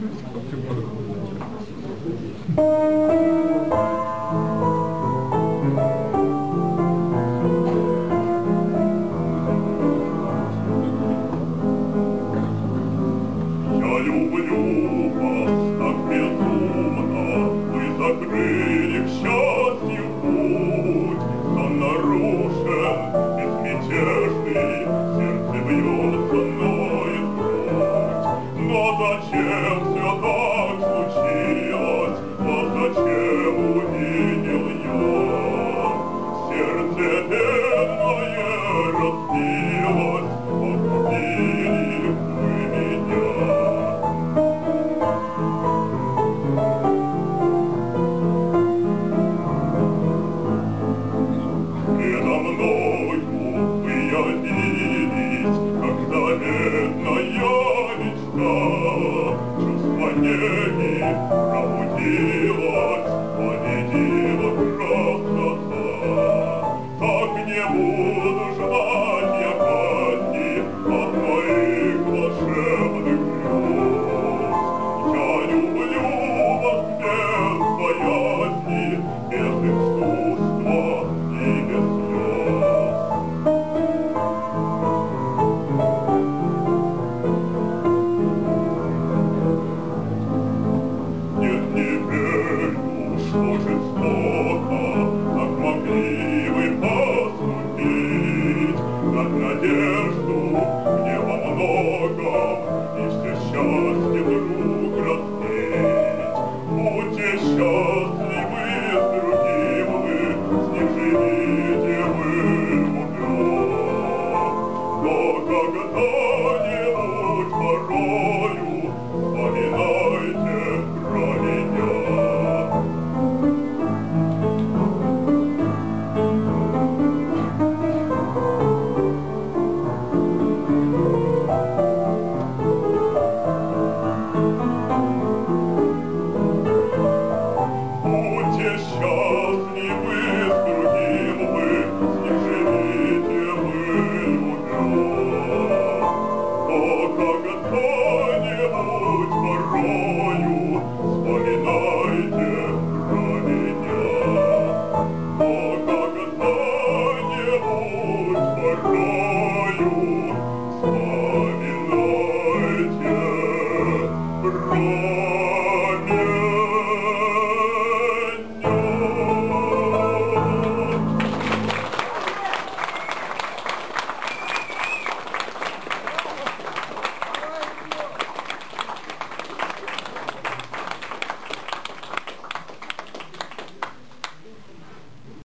Я люблю вас так безумно, вы закрыли к счастью путь. Сон нарушен, безмятежный, сердце бьется, ноет грудь. Но зачем все так случилось, вас зачем увидел я? Сердце бедное разбилось, погубили вы меня. Предо мною вы явились, как заветная мечта. Чувство неги пробудилось, победила красота. Так не буду ждать я казни от моих волшебных грез. Я люблю вас без боязни, без искусства и без слез. Нет, теперь уж жестоко, как могли вы поступить. Дать надежду мне во многом и все счастье вдруг разбить. Будьте счастливы с другим вы, с ним живите вы любя. Но когда-нибудь порою вспоминайте про меня. Будьте счастливы с другим вы, с ним живите вы любя. Но когда-нибудь порою вспоминайте про меня. Но когда-нибудь порою вспоминайте про